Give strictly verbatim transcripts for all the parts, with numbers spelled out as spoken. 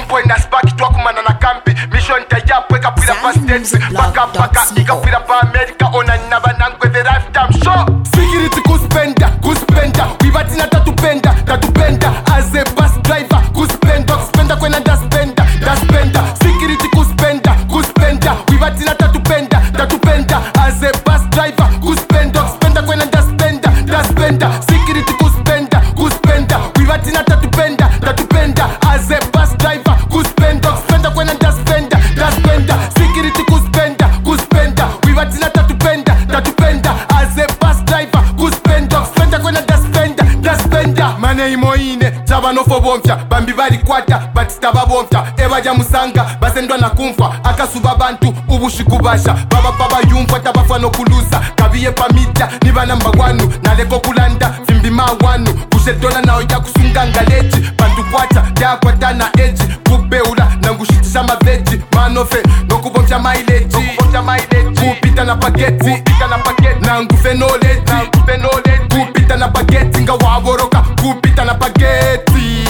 point na spark twakumana na kampi mission tayapo ekapira pa states paka paka ikapira pa America ona naba nangwe the lifetime show security kuspenda kuspenda wibatina tatupenda tatupenda as a bus driver kuspenda kuspenda kwena daspenda daspenda security kuspenda kuspenda wibatina tatupenda tatupenda as a bus driver kuspenda kuspenda kwena daspenda daspenda security kuspenda kuspenda wibatina tatupenda tatupenda as a bus driver kuspenda kuspenda kwena daspenda daspenda security kuspenda kuspenda wibatina tatupenda tatupenda as a bus driver kuspenda kuspenda kwena daspenda daspenda mane imoine taba nofo bomfya bambi bali kwata but taba bomfya ebaja musanga basendwa na kumfa akasuba bantu ubushikubasha baba baba yumfa tabafa no kuluza kabiye pamita niba namba wanu naleko kulanda vimbi ma wanu kushedola nao ya kusunga ngaleji bantu kwata ya kwata na eji kubeula na ngushitisha maveji manofe no kubomfya mileage no kubomfya mileage kupita na pageti kupita na pageti na ngufe knowledge na ngufe knowledge kupita na pageti nga waboroka kupita na pageti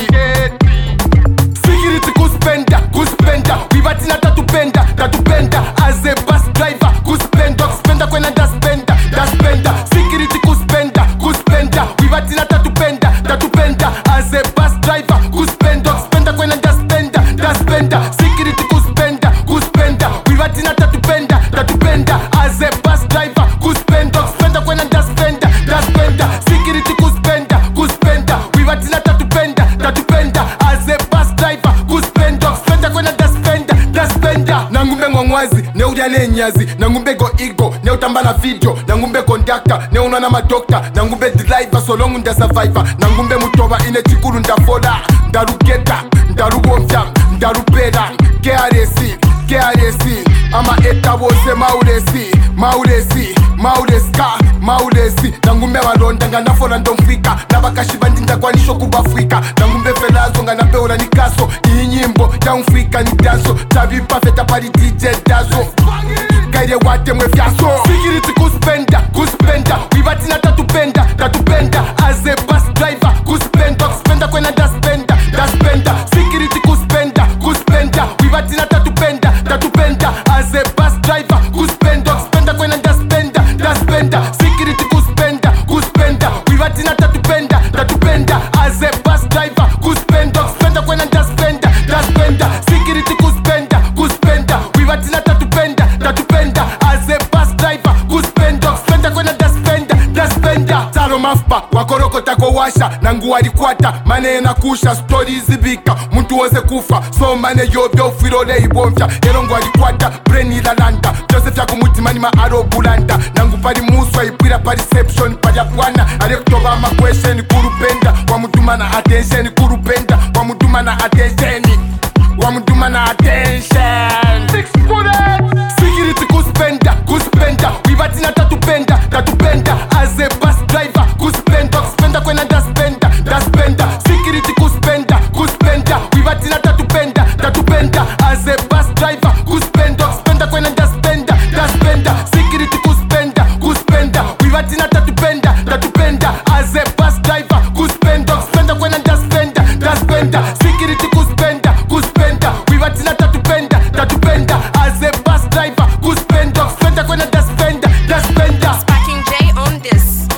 security kuspenda kuspenda wibatina tatupenda tatupenda as a bus driver kuspenda kuspenda kwena daspenda daspenda security kuspenda kuspenda wibatina tatupenda tatupenda as a bus driver kuspenda kuspenda kwena daspenda daspenda security kuspenda kuspenda wibatina tatupenda tatupenda as a bus driver kuspenda kuspenda kwena daspenda daspenda security kuspenda kuspenda wibatina tatupenda tatupenda as a bus driver kuspenda kuspenda kwena daspenda daspenda nangumbe ngongwazi neudya nenyazi nangumbe go ego neutamba na video nangumbe conductor neunwa na madokta nangumbe driver so long nda survivor nangumbe mutoba ine chikulu ndafola ndarugeta ndarubomfya ndarupera K R S K R S ama eta bose maulesi maulesi mauleska maulesi nangumbe walonda nga nafola ndomfika nabakashiba ndinda kwanisho kubafrika nangumbe felazo nga napeola nikaso iyi nyimbo yaumfrika ni dazo tabipa feta pali D J dazo kaide wate mwe fyaso security kuspenda kuspenda wibatina tatupenda tatupenda as a bus driver kuspenda kuspenda kwena daspenda daspenda security kuspenda kuspenda wibatina tatupenda tatupenda as a bus driver kuspenda kuspenda kwena daspenda daspenda security kuspenda kuspenda wibatina tatupenda tatupenda as a bus driver kuspenda kuspenda kwena daspenda daspenda security kuspenda kuspenda wibatina tatupenda tatupenda as a bus driver kuspenda kuspenda kwena daspenda daspenda taro mafpa wakoroko tako washa nangu walikwata mane na kusha stories zibika muntu wose kufa so mane yobyo filole ibomfya erongo walikwata brain ilalanda Joseph ya kumutimani ma aro bulanda nangu pali muswa ipira pa reception pali apwana alekutoba ma question kurupenda wamutuma na attention kurupenda wamutuma na attention wamutuma na attention six bullets security kuspenda kuspenda wibatina tatupenda tatupenda as a bus driver kuspenda kuspenda kwena daspenda daspenda security kuspenda kuspenda wibatina tatupenda tatupenda as a bus driver kuspenda kuspenda kwena daspenda daspenda security kuspenda kuspenda wibatina tatupenda tatupenda as a bus driver kuspenda kuspenda kwena daspenda daspenda security kuspenda kuspenda wibatina tatupenda tatupenda as a bus driver kuspenda kuspenda kwena daspenda daspenda Sparking J on this.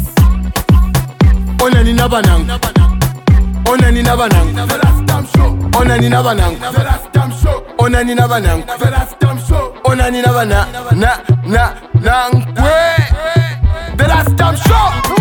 ona ni nabanang ona ni nabanang ona ni nabanang ona ni nabanang ona ni nabana na na nangwe the last time show